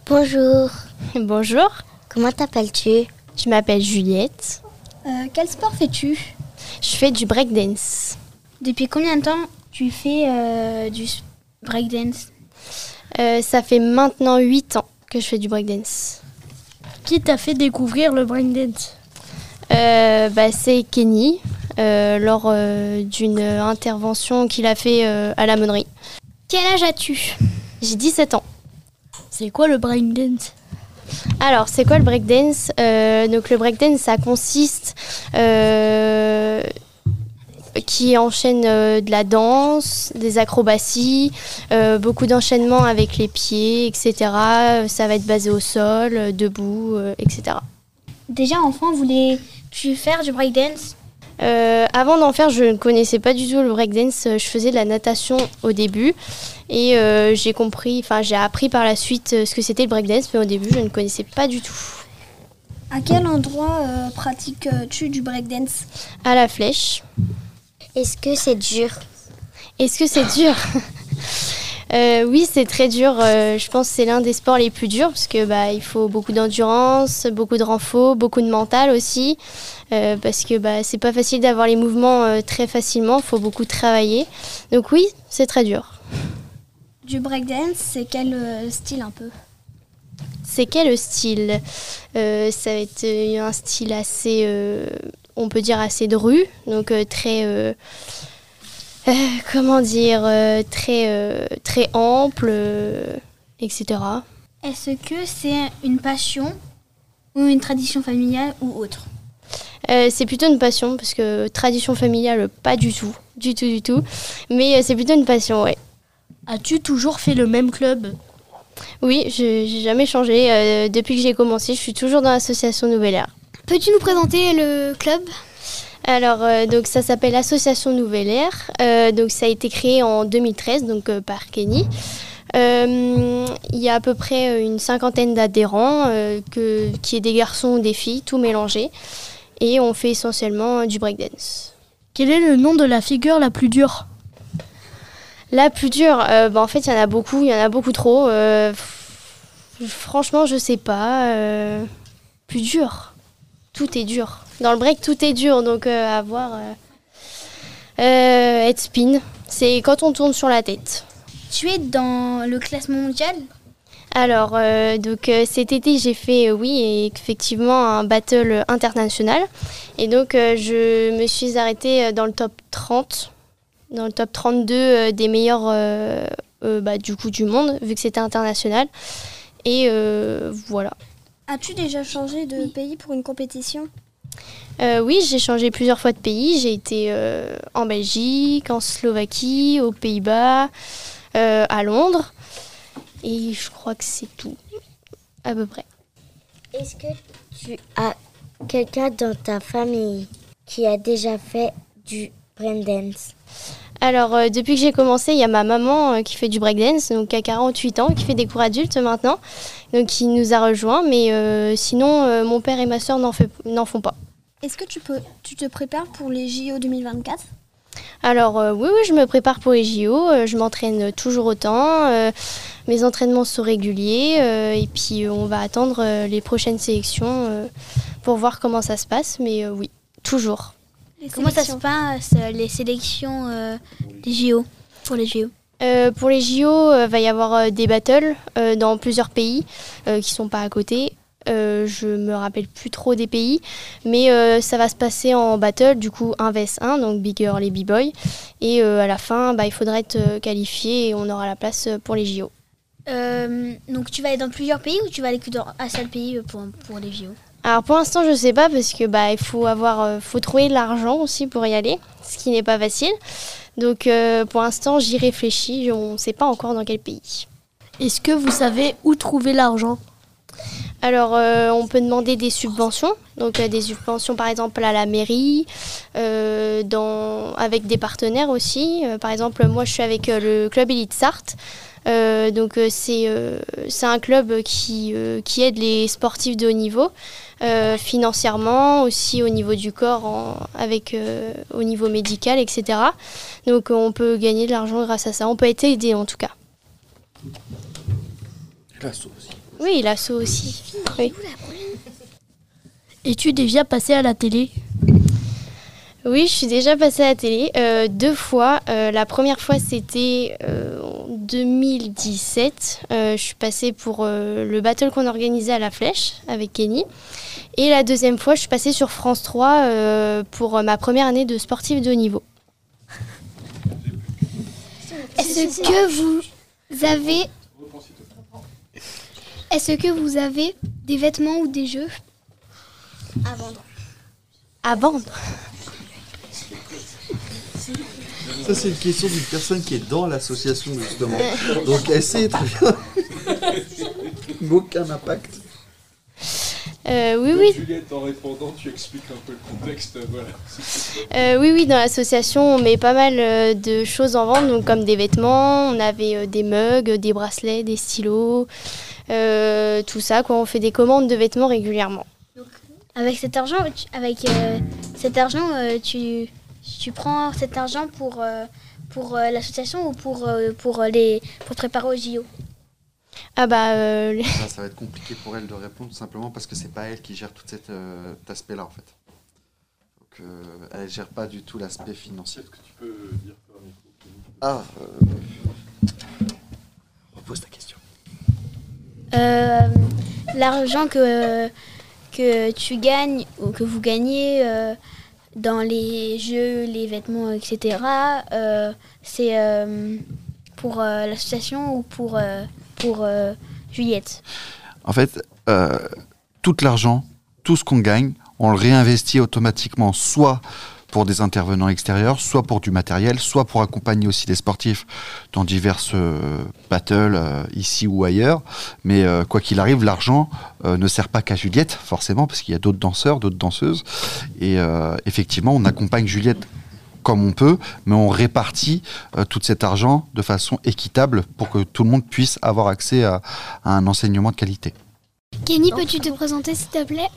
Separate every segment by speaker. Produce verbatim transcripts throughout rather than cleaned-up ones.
Speaker 1: Bonjour.
Speaker 2: Bonjour.
Speaker 1: Comment t'appelles-tu?
Speaker 2: Je m'appelle Juliette.
Speaker 3: Euh, quel sport fais-tu?
Speaker 2: Je fais du breakdance.
Speaker 3: Depuis combien de temps tu fais euh, du breakdance?
Speaker 2: euh, Ça fait maintenant huit ans que je fais du breakdance.
Speaker 4: Qui t'a fait découvrir le breakdance?
Speaker 2: euh, bah, C'est Kenny, euh, lors euh, d'une intervention qu'il a fait euh, à la Monnerie.
Speaker 3: Quel âge as-tu?
Speaker 2: J'ai dix-sept ans.
Speaker 4: C'est quoi le breakdance?
Speaker 2: Alors, c'est quoi le breakdance? euh, Donc, le breakdance, ça consiste... Euh, qui enchaîne euh, de la danse, des acrobaties, euh, beaucoup d'enchaînements avec les pieds, et cetera. Ça va être basé au sol, euh, debout, euh, et cetera.
Speaker 3: Déjà enfant, voulais-tu faire du breakdance?
Speaker 2: Euh, avant d'en faire, je ne connaissais pas du tout le breakdance. Je faisais de la natation au début et euh, j'ai compris, enfin j'ai appris par la suite euh, ce que c'était le breakdance, mais au début je ne connaissais pas du tout.
Speaker 3: À quel endroit euh, pratiques-tu du breakdance?
Speaker 2: À la Flèche.
Speaker 1: Est-ce que c'est dur?
Speaker 2: Est-ce que c'est dur? euh, Oui, c'est très dur. Euh, je pense que c'est l'un des sports les plus durs parce que bah, il faut beaucoup d'endurance, beaucoup de renfort, beaucoup de mental aussi. Euh, parce que bah, c'est pas facile d'avoir les mouvements euh, très facilement, il faut beaucoup travailler. Donc oui, c'est très dur.
Speaker 3: Du breakdance, c'est quel euh, style un peu?
Speaker 2: C'est quel style? euh, Ça va être euh, un style assez, euh, on peut dire assez dru, donc euh, très, euh, euh, comment dire, euh, très, euh, très ample, euh, et cetera.
Speaker 3: Est-ce que c'est une passion ou une tradition familiale ou autre?
Speaker 2: Euh, c'est plutôt une passion, parce que tradition familiale, pas du tout, du tout, du tout. Mais euh, c'est plutôt une passion, ouais.
Speaker 4: As-tu toujours fait le même club?
Speaker 2: Oui, je n'ai jamais changé. Euh, depuis que j'ai commencé, je suis toujours dans l'association Nouvelle Ère.
Speaker 3: Peux-tu nous présenter le club?
Speaker 2: Alors, euh, donc ça s'appelle l'association Nouvelle Ère. Euh, donc ça a été créé en deux mille treize, donc euh, par Kenny. Euh, il y a à peu près une cinquantaine d'adhérents, euh, que, qui est des garçons ou des filles, tout mélangé. Et on fait essentiellement du breakdance.
Speaker 4: Quel est le nom de la figure la plus dure?
Speaker 2: La plus dure, euh, bah en fait, il y en a beaucoup, il y en a beaucoup trop. Euh, f- franchement, je sais pas. Euh, plus dur. Tout est dur. Dans le break, tout est dur, donc euh, à voir. Euh, euh, head spin, c'est quand on tourne sur la tête.
Speaker 3: Tu es dans le classement mondial?
Speaker 2: Alors, euh, donc euh, cet été, j'ai fait, euh, oui, effectivement, un battle international. Et donc, euh, je me suis arrêtée dans le top trente. Dans le top trente-deux euh, des meilleurs euh, euh, bah, du coup du monde, vu que c'était international. Et euh, voilà.
Speaker 3: As-tu déjà changé de pays pour une compétition?
Speaker 2: Euh, oui, j'ai changé plusieurs fois de pays. J'ai été euh, en Belgique, en Slovaquie, aux Pays-Bas, euh, à Londres. Et je crois que c'est tout, à peu près.
Speaker 1: Est-ce que tu as quelqu'un dans ta famille qui a déjà fait du breakdance?
Speaker 2: Alors, euh, depuis que j'ai commencé, il y a ma maman euh, qui fait du breakdance, donc qui a quarante-huit ans, qui fait des cours adultes maintenant, donc qui nous a rejoints. Mais euh, sinon, euh, mon père et ma soeur n'en, fait, n'en font pas.
Speaker 3: Est-ce que tu, peux, tu te prépares pour les J O deux mille vingt-quatre?
Speaker 2: Alors, euh, oui, oui, je me prépare pour les J O. Euh, je m'entraîne toujours autant. Euh, mes entraînements sont réguliers. Euh, et puis, euh, on va attendre euh, les prochaines sélections euh, pour voir comment ça se passe. Mais euh, oui, toujours.
Speaker 3: Comment ça se passe, les sélections euh, des J O, pour les J O?
Speaker 2: Euh, pour les J O, il euh, va y avoir euh, des battles euh, dans plusieurs pays euh, qui ne sont pas à côté. Euh, je me rappelle plus trop des pays, mais euh, ça va se passer en battle, du coup un vs un, donc Big Girl et B-Boy. Et euh, à la fin, bah, il faudra être euh, qualifié et on aura la place pour les J O.
Speaker 3: Euh, donc tu vas aller dans plusieurs pays ou tu vas aller que dans un seul pays pour, pour les J O?
Speaker 2: Alors pour l'instant, je sais pas parce que bah il faut avoir, euh, faut trouver de l'argent aussi pour y aller, ce qui n'est pas facile. Donc euh, pour l'instant, j'y réfléchis. On ne sait pas encore dans quel pays.
Speaker 4: Est-ce que vous savez où trouver l'argent?
Speaker 2: Alors euh, on peut demander des subventions, donc euh, des subventions par exemple à la mairie, euh, dans, avec des partenaires aussi. Euh, par exemple, moi je suis avec euh, le club Elite Sarthe. Euh, donc euh, c'est, euh, c'est un club qui, euh, qui aide les sportifs de haut niveau. Euh, financièrement, aussi au niveau du corps, en, avec, euh, au niveau médical, et cetera. Donc on peut gagner de l'argent grâce à ça. On peut être aidé en tout cas.
Speaker 5: L'asso aussi.
Speaker 2: Oui, l'assaut aussi. Oui.
Speaker 4: Es-tu déjà passé à la télé?
Speaker 2: Oui, je suis déjà passée à la télé euh, deux fois. Euh, la première fois, c'était euh, en deux mille dix-sept. Euh, je suis passée pour euh, le battle qu'on organisait à La Flèche avec Kenny. Et la deuxième fois, je suis passée sur France trois euh, pour ma première année de sportive de haut niveau.
Speaker 3: Est-ce que vous avez... Est-ce que vous avez des vêtements ou des jeux à vendre?
Speaker 2: À vendre?
Speaker 5: Ça, c'est une question d'une personne qui est dans l'association, justement. Donc, elle sait très bien. Aucun impact.
Speaker 2: Euh, oui,
Speaker 6: Donc,
Speaker 2: oui.
Speaker 6: Juliette, en répondant, tu expliques un peu le contexte. Voilà.
Speaker 2: Euh, oui, oui, dans l'association, on met pas mal euh, de choses en vente, donc comme des vêtements, on avait euh, des mugs, des bracelets, des stylos, euh, tout ça, quoi. On fait des commandes de vêtements régulièrement.
Speaker 3: Avec cet argent, tu, avec euh, cet argent, euh, tu, tu prends cet argent pour, euh, pour euh, l'association ou pour, euh, pour, les, pour te préparer au J O?
Speaker 2: Ah bah... Euh, les-
Speaker 5: Ça, ça va être compliqué pour elle de répondre, tout simplement parce que c'est pas elle qui gère tout cet, euh, cet aspect-là, en fait. Donc, euh, elle gère pas du tout l'aspect financier.
Speaker 6: Est-ce que tu peux dire par micro?
Speaker 5: Ah, euh... repose ta question.
Speaker 3: Euh, L'argent que, que tu gagnes ou que vous gagnez euh, dans les jeux, les vêtements, et cetera, euh, c'est euh, pour euh, l'association ou pour, euh, pour euh, Juliette?
Speaker 5: En fait, euh, tout l'argent, tout ce qu'on gagne, on le réinvestit automatiquement, soit pour des intervenants extérieurs, soit pour du matériel, soit pour accompagner aussi les sportifs dans diverses euh, battles, euh, ici ou ailleurs. Mais euh, quoi qu'il arrive, l'argent euh, ne sert pas qu'à Juliette, forcément, parce qu'il y a d'autres danseurs, d'autres danseuses. Et euh, effectivement, on accompagne Juliette comme on peut, mais on répartit euh, tout cet argent de façon équitable pour que tout le monde puisse avoir accès à, à un enseignement de qualité.
Speaker 3: Kenny, peux-tu te présenter s'il te plaît?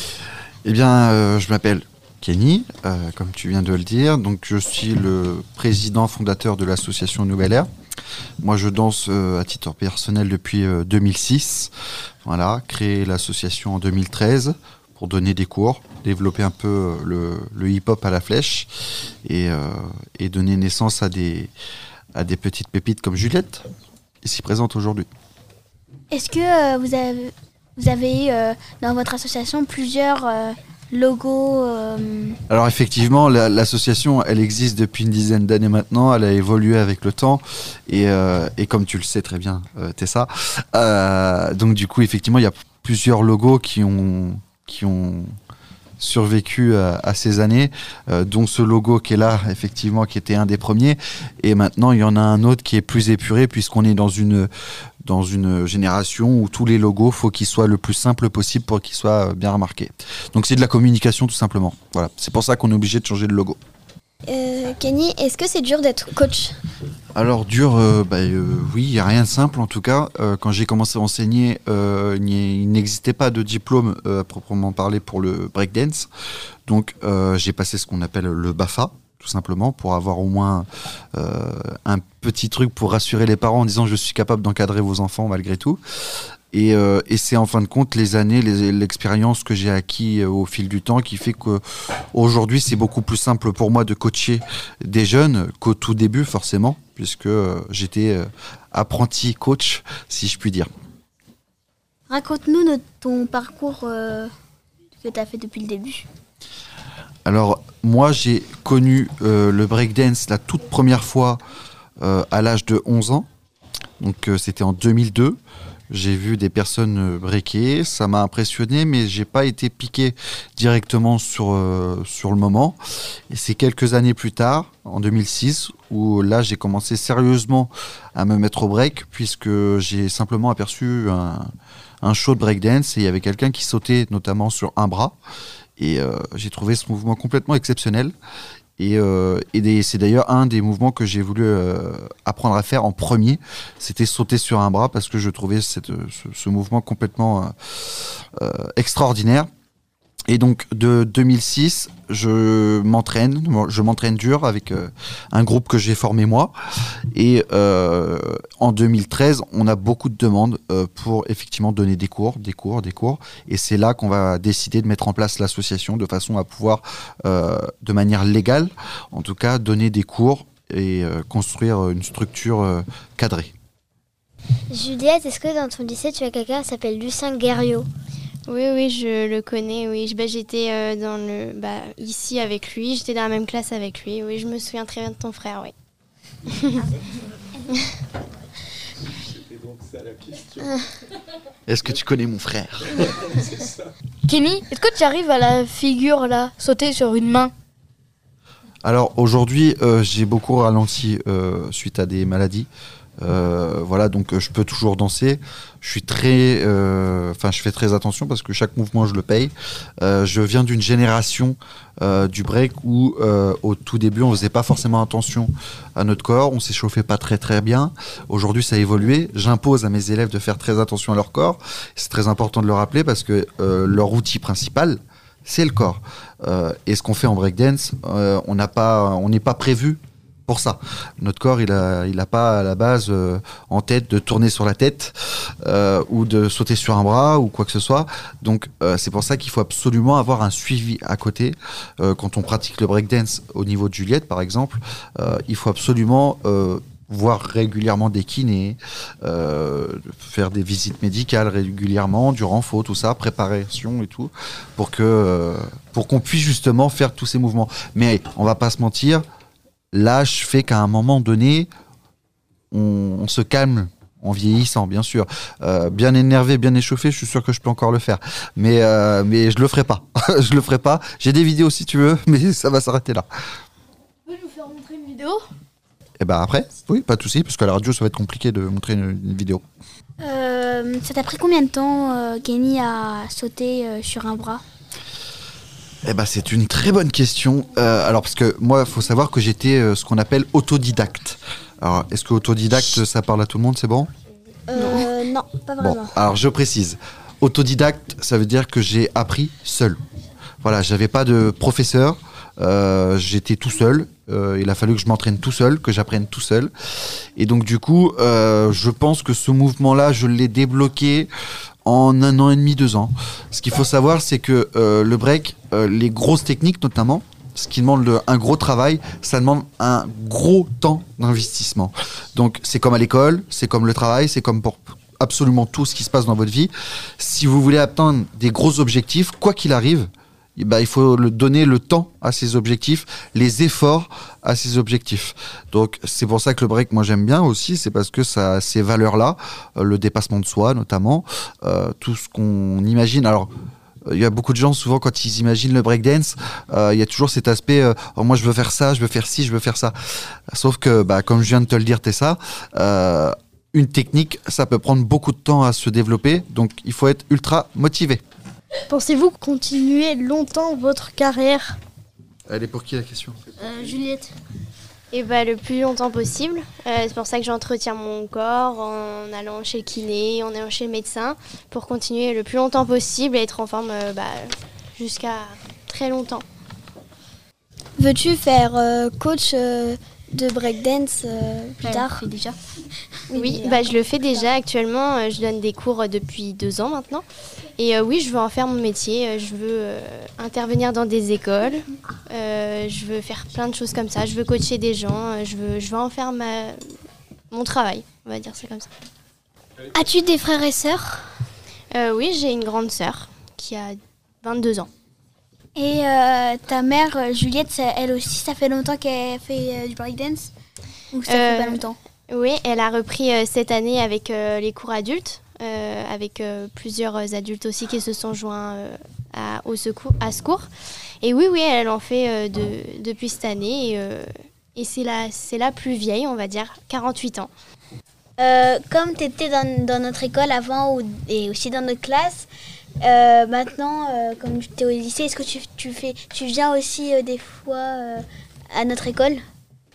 Speaker 5: Eh bien, euh, je m'appelle Kenny, euh, comme tu viens de le dire. Donc, je suis le président fondateur de l'association Nouvelle Ère. Moi, je danse euh, à titre personnel depuis euh, deux mille six. Voilà, créé l'association en deux mille treize pour donner des cours, développer un peu euh, le, le hip-hop à La Flèche et, euh, et donner naissance à des, à des petites pépites comme Juliette, ici présente aujourd'hui.
Speaker 3: Est-ce que euh, vous avez, vous avez euh, dans votre association plusieurs euh, logos euh,
Speaker 5: Alors effectivement, la- l'association, elle existe depuis une dizaine d'années maintenant, elle a évolué avec le temps, et, euh, et comme tu le sais très bien, euh, Tessa, euh, donc du coup, effectivement, il y a plusieurs logos qui ont, qui ont survécu à, à ces années, euh, dont ce logo qui est là, effectivement, qui était un des premiers, et maintenant, il y en a un autre qui est plus épuré, puisqu'on est dans une... dans une génération où tous les logos, faut qu'ils soient le plus simple possible pour qu'ils soient bien remarqués. Donc c'est de la communication tout simplement. Voilà, c'est pour ça qu'on est obligé de changer de logo.
Speaker 3: euh, Kenny, est-ce que c'est dur d'être coach?
Speaker 5: Alors dur, euh, bah, euh, oui, il n'y a rien de simple en tout cas. Euh, quand j'ai commencé à enseigner, euh, il n'y- il n'existait pas de diplôme euh, à proprement parler pour le breakdance. Donc euh, j'ai passé ce qu'on appelle le BAFA, tout simplement, pour avoir au moins euh, un petit truc pour rassurer les parents en disant je suis capable d'encadrer vos enfants malgré tout. Et, euh, et c'est en fin de compte les années, les- l'expérience que j'ai acquis euh, au fil du temps qui fait que aujourd'hui c'est beaucoup plus simple pour moi de coacher des jeunes qu'au tout début forcément, puisque euh, j'étais euh, apprenti coach, si je puis dire.
Speaker 3: Raconte-nous de ton parcours euh, que tu as fait depuis le début.
Speaker 5: Alors, moi, j'ai connu euh, le breakdance la toute première fois euh, à l'âge de onze ans. Donc, euh, c'était en deux mille deux. J'ai vu des personnes euh, breaker. Ça m'a impressionné, mais j'ai pas été piqué directement sur, euh, sur le moment. Et c'est quelques années plus tard, en deux mille six, où là, j'ai commencé sérieusement à me mettre au break, puisque j'ai simplement aperçu un, un show de breakdance et il y avait quelqu'un qui sautait notamment sur un bras. Et euh, j'ai trouvé ce mouvement complètement exceptionnel. Et, euh, et des- c'est d'ailleurs un des mouvements que j'ai voulu euh, apprendre à faire en premier. C'était sauter sur un bras parce que je trouvais cette, ce, ce mouvement complètement euh, euh, extraordinaire. Et donc de deux mille six, je m'entraîne, je m'entraîne dur avec euh, un groupe que j'ai formé moi. Et euh, en deux mille treize, on a beaucoup de demandes euh, pour effectivement donner des cours, des cours, des cours. Et c'est là qu'on va décider de mettre en place l'association de façon à pouvoir, euh, de manière légale, en tout cas, donner des cours et euh, construire une structure euh, cadrée.
Speaker 1: Juliette, est-ce que dans ton lycée, tu as quelqu'un qui s'appelle Lucien Guerriot?
Speaker 2: Oui, oui, je le connais. Oui, je- bah, j'étais euh, dans le, bah, ici avec lui. J'étais dans la même classe avec lui. Oui, je me souviens très bien de ton frère. Oui.
Speaker 6: C'était donc ça la question.
Speaker 5: Est-ce que tu connais mon frère?
Speaker 6: C'est ça.
Speaker 4: Kenny, est-ce que tu arrives à la figure là, sauter sur une main?
Speaker 5: Alors aujourd'hui, euh, j'ai beaucoup ralenti euh, suite à des maladies. Euh, voilà, donc euh, je peux toujours danser. Je suis très, euh, enfin, je fais très attention parce que chaque mouvement je le paye. Euh, je viens d'une génération euh, du break où euh, au tout début on faisait pas forcément attention à notre corps, on s'échauffait pas très très bien. Aujourd'hui ça a évolué. J'impose à mes élèves de faire très attention à leur corps. C'est très important de le rappeler parce que euh, leur outil principal c'est le corps. Euh, et ce qu'on fait en breakdance, euh, on n'a pas, on n'est pas prévu pour ça. Notre corps, il a, il a pas à la base euh, en tête de tourner sur la tête euh, ou de sauter sur un bras ou quoi que ce soit. Donc euh, c'est pour ça qu'il faut absolument avoir un suivi à côté. Euh, quand on pratique le breakdance au niveau de Juliette, par exemple, euh, il faut absolument euh, voir régulièrement des kinés, euh, faire des visites médicales régulièrement, du renfort, tout ça, préparation et tout, pour que euh, pour qu'on puisse justement faire tous ces mouvements. Mais on va pas se mentir, l'âge fait qu'à un moment donné, on, on se calme en vieillissant, bien sûr. Euh, bien énervé, bien échauffé, je suis sûr que je peux encore le faire. Mais, euh, mais je le ferai pas. je le ferai pas. J'ai des vidéos si tu veux, mais ça va s'arrêter là.
Speaker 4: Tu peux nous faire montrer une vidéo?
Speaker 5: Et ben après, oui, pas de souci, parce qu'à la radio, ça va être compliqué de montrer une, une vidéo.
Speaker 3: Euh, ça t'a pris combien de temps, euh, Kenny, à sauter euh, sur un bras?
Speaker 5: Eh ben, c'est une très bonne question. Euh, alors, parce que moi, il faut savoir que j'étais euh, ce qu'on appelle autodidacte. Alors, est-ce que autodidacte, ça parle à tout le monde, c'est bon?
Speaker 1: Euh, non, pas
Speaker 5: Bon,
Speaker 1: vraiment.
Speaker 5: alors je précise. Autodidacte, ça veut dire que j'ai appris seul. Voilà, j'avais pas de professeur. Euh, j'étais tout seul. Euh, il a fallu que je m'entraîne tout seul, que j'apprenne tout seul. Et donc, du coup, euh, je pense que ce mouvement-là, je l'ai débloqué en un an et demi, deux ans. Ce qu'il faut savoir, c'est que euh, le break, euh, les grosses techniques notamment, ce qui demande le- un gros travail, ça demande un gros temps d'investissement. Donc c'est comme à l'école, c'est comme le travail, c'est comme pour absolument tout ce qui se passe dans votre vie. Si vous voulez atteindre des gros objectifs, quoi qu'il arrive, eh ben, il faut le donner le temps à ces objectifs, les efforts à ces objectifs. Donc c'est pour ça que le break, moi j'aime bien aussi, c'est parce que ça a ces valeurs-là, euh, le dépassement de soi notamment, euh, tout ce qu'on imagine. Alors il y a beaucoup de gens, souvent, quand ils imaginent le breakdance, euh, il y a toujours cet aspect euh, oh, moi, je veux faire ça, je veux faire ci, je veux faire ça. Sauf que, bah, comme je viens de te le dire, Tessa, euh, une technique, ça peut prendre beaucoup de temps à se développer. Donc, il faut être ultra motivé.
Speaker 4: Pensez-vous continuer longtemps votre carrière?
Speaker 5: Elle est pour qui la question?
Speaker 4: Euh, Juliette.
Speaker 2: Et bah, le plus longtemps possible. Euh, c'est pour ça que j'entretiens mon corps en allant chez le kiné, en allant chez le médecin, pour continuer le plus longtemps possible et être en forme euh, bah, jusqu'à très longtemps.
Speaker 3: Veux-tu faire euh, coach euh, de breakdance euh, plus tard?
Speaker 4: déjà.
Speaker 2: Oui, bah, je le fais déjà actuellement. euh, Je donne des cours euh, depuis deux ans maintenant. Et euh, oui, je veux en faire mon métier. euh, Je veux euh, intervenir dans des écoles. euh, Je veux faire plein de choses comme ça. Je veux coacher des gens. euh, Je veux, je veux en faire ma, mon travail. On va dire ça comme ça.
Speaker 3: As-tu des frères et sœurs?
Speaker 2: Euh, oui, j'ai une grande sœur qui a vingt-deux ans.
Speaker 3: Et euh, ta mère, euh, Juliette, ça- elle aussi, ça fait longtemps qu'elle fait euh, du breakdance? Ou ça
Speaker 2: Euh,
Speaker 3: fait pas longtemps?
Speaker 2: Oui, elle a repris euh, cette année avec euh, les cours adultes, euh, avec euh, plusieurs adultes aussi qui se sont joints euh, à, au secours, à secours. Et oui, oui, elle en fait euh, de, depuis cette année. Et, euh, et c'est la, c'est la plus vieille, on va dire, quarante-huit ans.
Speaker 3: Euh, comme tu étais dans, dans notre école avant ou, et aussi dans notre classe, euh, maintenant, euh, comme tu es au lycée, est-ce que tu, tu, fais, tu viens aussi euh, des fois euh, à notre école?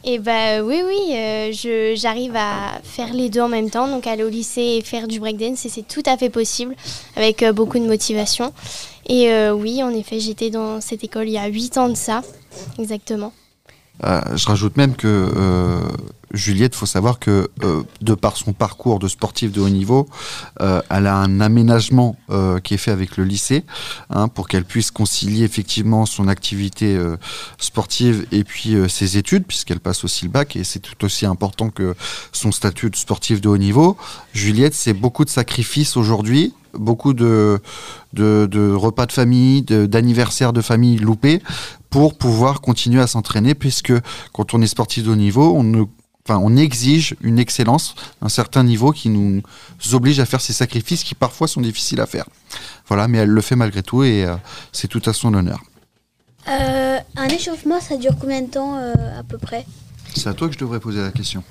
Speaker 2: Et bah oui, oui, euh, je, j'arrive à faire les deux en même temps, donc aller au lycée et faire du breakdance, et c'est tout à fait possible, avec euh, beaucoup de motivation. Et euh, oui, en effet, j'étais dans cette école il y a huit ans de ça, exactement.
Speaker 5: Euh, je rajoute même que euh, Juliette, il faut savoir que euh, de par son parcours de sportif de haut niveau, euh, elle a un aménagement euh, qui est fait avec le lycée hein, pour qu'elle puisse concilier effectivement son activité euh, sportive et puis euh, ses études, puisqu'elle passe aussi le bac et c'est tout aussi important que son statut de sportif de haut niveau. Juliette, c'est beaucoup de sacrifices aujourd'hui, beaucoup de, de, de repas de famille, de, d'anniversaires de famille loupés pour pouvoir continuer à s'entraîner, puisque quand on est sportif de haut niveau, on, ne, enfin, on exige une excellence, un certain niveau qui nous oblige à faire ces sacrifices qui parfois sont difficiles à faire. Voilà, mais elle le fait malgré tout et euh, c'est tout à son honneur.
Speaker 3: Euh, un échauffement, ça dure combien de temps euh, à peu près?
Speaker 5: C'est à toi que je devrais poser la question.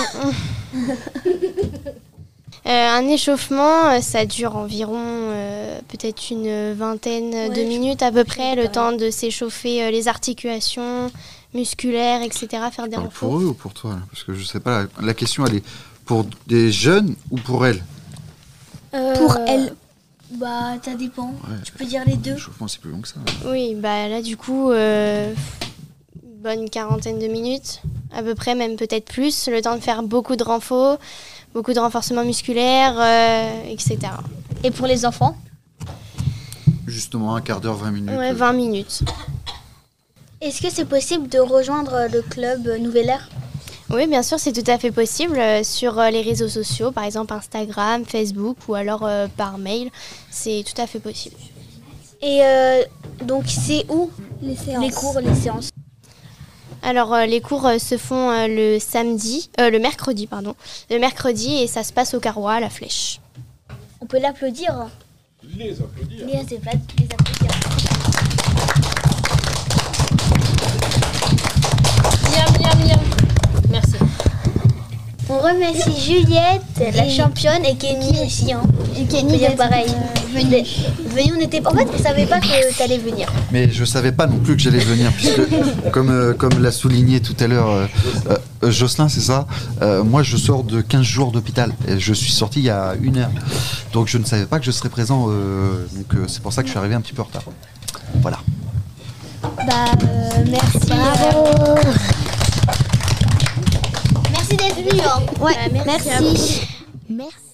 Speaker 2: Euh, un échauffement, euh, ça dure environ euh, peut-être une vingtaine
Speaker 3: Ouais,
Speaker 2: de
Speaker 3: je-
Speaker 2: minutes à peu près, le
Speaker 3: pareil.
Speaker 2: temps de s'échauffer euh, les articulations musculaires, et cetera, faire des
Speaker 5: Parle
Speaker 2: renforts.
Speaker 5: pour eux ou pour toi là parce que je sais pas, la, la question elle est pour des jeunes ou pour elles?
Speaker 3: Pour elle, bah ça dépend.
Speaker 5: Ouais.
Speaker 3: Tu peux dire les deux.
Speaker 5: L'échauffement c'est plus long que ça.
Speaker 2: Oui, bah là du coup, euh, une bonne quarantaine de minutes, à peu près, même peut-être plus, le temps de faire beaucoup de renforts, beaucoup de renforcements musculaires, euh, et cetera.
Speaker 3: Et pour les enfants?
Speaker 5: Justement un quart d'heure, vingt minutes.
Speaker 2: Ouais, vingt minutes.
Speaker 3: Est-ce que c'est possible de rejoindre le club Nouvelle Ère?
Speaker 2: Oui, bien sûr, c'est tout à fait possible euh, sur euh, les réseaux sociaux, par exemple Instagram, Facebook ou alors euh, par mail. C'est tout à fait possible.
Speaker 3: Et euh, donc c'est où les séances? Les cours, les séances.
Speaker 2: Alors, euh, les cours euh, se font euh, le samedi, euh, le mercredi, pardon, le mercredi et ça se passe au Carrois, à la Flèche.
Speaker 3: On peut l'applaudir?
Speaker 6: Les applaudir.
Speaker 3: Les, les applaudir.
Speaker 4: Miam, miam, miam. Merci.
Speaker 3: On remercie Juliette, la championne, et Kenny aussi. Hein. Et Kenny, dire pareil. Venez. Venez, on était. En fait, on savait pas que tu allais venir.
Speaker 5: Mais je savais pas non plus que j'allais venir, puisque comme, euh, comme l'a souligné tout à l'heure euh, euh, Jocelyn, c'est ça, euh, moi je sors de quinze jours d'hôpital, et je suis sorti il y a une heure, donc je ne savais pas que je serais présent, euh, donc euh, c'est pour ça que je suis arrivé un petit peu en retard. Voilà.
Speaker 3: Bah, euh, merci.
Speaker 1: Bravo.
Speaker 3: Merci d'être venu. Hein.
Speaker 1: Ouais,
Speaker 2: Bah, merci à
Speaker 1: merci. Merci.